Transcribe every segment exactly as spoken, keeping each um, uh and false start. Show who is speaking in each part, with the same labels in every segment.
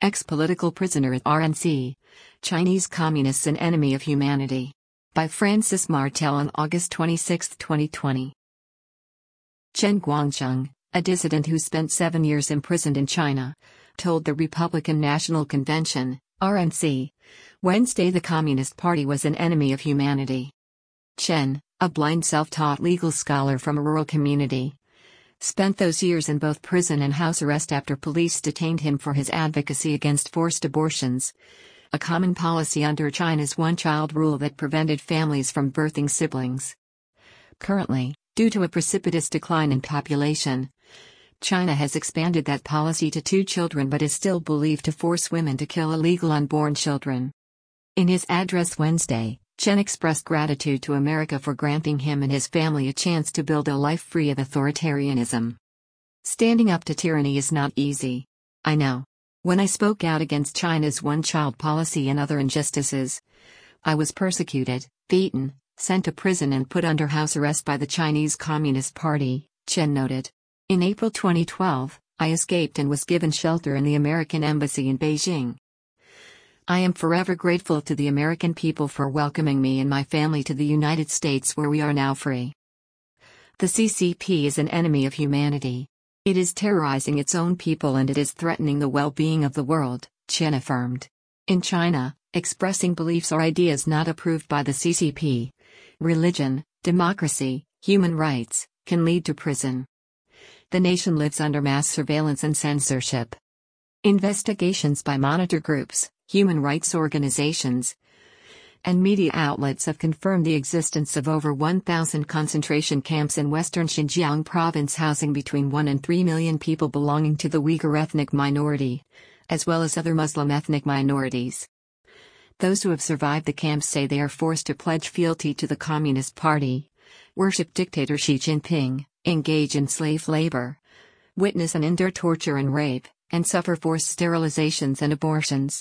Speaker 1: Ex-political prisoner at R N C. Chinese Communists an Enemy of Humanity. By Francis Martel on August twenty-sixth, twenty twenty. Chen Guangcheng, a dissident who spent seven years imprisoned in China, told the Republican National Convention, R N C, Wednesday the Communist Party was an enemy of humanity. Chen, a blind self-taught legal scholar from a rural community, spent those years in both prison and house arrest after police detained him for his advocacy against forced abortions, a common policy under China's one-child rule that prevented families from birthing siblings. Currently, due to a precipitous decline in population, China has expanded that policy to two children but is still believed to force women to kill illegal unborn children. In his address Wednesday, Chen expressed gratitude to America for granting him and his family a chance to build a life free of authoritarianism. Standing up to tyranny is not easy. I know. When I spoke out against China's one-child policy and other injustices, I was persecuted, beaten, sent to prison and put under house arrest by the Chinese Communist Party, Chen noted. In April twenty twelve, I escaped and was given shelter in the American embassy in Beijing. I am forever grateful to the American people for welcoming me and my family to the United States where we are now free. The C C P is an enemy of humanity. It is terrorizing its own people and it is threatening the well-being of the world, Chen affirmed. In China, expressing beliefs or ideas not approved by the C C P, religion, democracy, human rights, can lead to prison. The nation lives under mass surveillance and censorship. Investigations by monitor groups, human rights organizations, and media outlets have confirmed the existence of over one thousand concentration camps in western Xinjiang province housing between one and three million people belonging to the Uyghur ethnic minority, as well as other Muslim ethnic minorities. Those who have survived the camps say they are forced to pledge fealty to the Communist Party, worship dictator Xi Jinping, engage in slave labor, witness and endure torture and rape, and suffer forced sterilizations and abortions.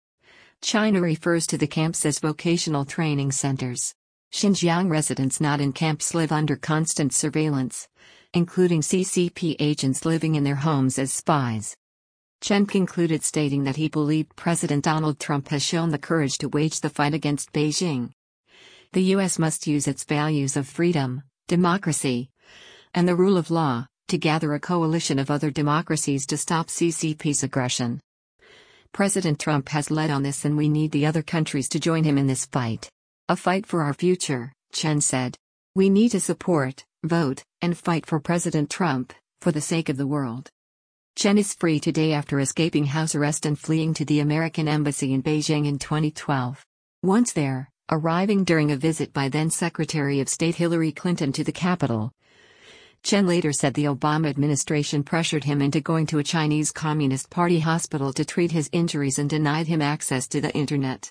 Speaker 1: China refers to the camps as vocational training centers. Xinjiang residents not in camps live under constant surveillance, including C C P agents living in their homes as spies. Chen concluded stating that he believed President Donald Trump has shown the courage to wage the fight against Beijing. The U S must use its values of freedom, democracy, and the rule of law, to gather a coalition of other democracies to stop C C P's aggression. President Trump has led on this and we need the other countries to join him in this fight. A fight for our future, Chen said. We need to support, vote, and fight for President Trump, for the sake of the world. Chen is free today after escaping house arrest and fleeing to the American embassy in Beijing in twenty twelve. Once there, arriving during a visit by then-Secretary of State Hillary Clinton to the capital, Chen later said the Obama administration pressured him into going to a Chinese Communist Party hospital to treat his injuries and denied him access to the internet.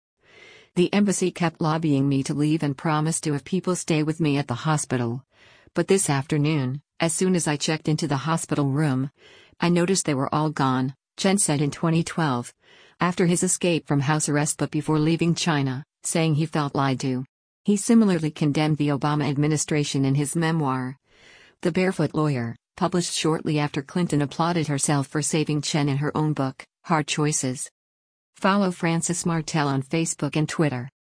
Speaker 1: The embassy kept lobbying me to leave and promised to have people stay with me at the hospital. But this afternoon, as soon as I checked into the hospital room, I noticed they were all gone, Chen said in twenty twelve, after his escape from house arrest but before leaving China, saying he felt lied to. He similarly condemned the Obama administration in his memoir, The Barefoot Lawyer, published shortly after Clinton applauded herself for saving Chen in her own book, Hard Choices. Follow Francis Martel on Facebook and Twitter.